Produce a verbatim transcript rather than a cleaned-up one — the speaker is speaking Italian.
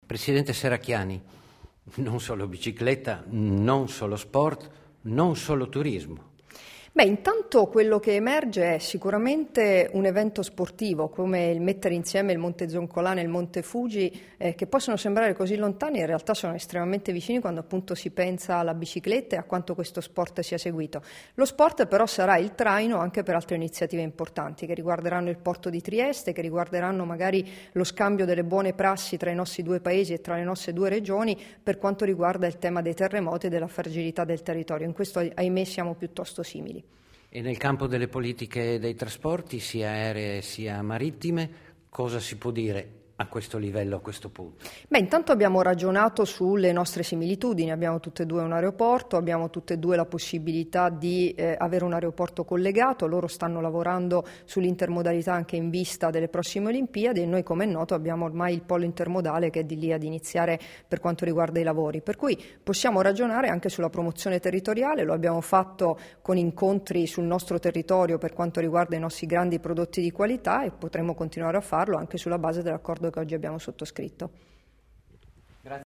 Presidente Serracchiani, non solo bicicletta, non solo sport, non solo turismo. Beh, intanto quello che emerge è sicuramente un evento sportivo, come il mettere insieme il Monte Zoncolana e il Monte Fuji, eh, che possono sembrare così lontani, in realtà sono estremamente vicini quando appunto si pensa alla bicicletta e a quanto questo sport sia seguito. Lo sport però sarà il traino anche per altre iniziative importanti che riguarderanno il porto di Trieste, che riguarderanno magari lo scambio delle buone prassi tra i nostri due paesi e tra le nostre due regioni per quanto riguarda il tema dei terremoti e della fragilità del territorio. In questo, ahimè, siamo piuttosto simili. E nel campo delle politiche dei trasporti, sia aeree sia marittime, cosa si può dire a questo livello, a questo punto? Beh, intanto abbiamo ragionato sulle nostre similitudini, abbiamo tutte e due un aeroporto, abbiamo tutte e due la possibilità di eh, avere un aeroporto collegato, loro stanno lavorando sull'intermodalità anche in vista delle prossime Olimpiadi e noi, come è noto, abbiamo ormai il polo intermodale che è di lì ad iniziare per quanto riguarda i lavori, per cui possiamo ragionare anche sulla promozione territoriale, lo abbiamo fatto con incontri sul nostro territorio per quanto riguarda i nostri grandi prodotti di qualità e potremo continuare a farlo anche sulla base dell'accordo che oggi abbiamo sottoscritto.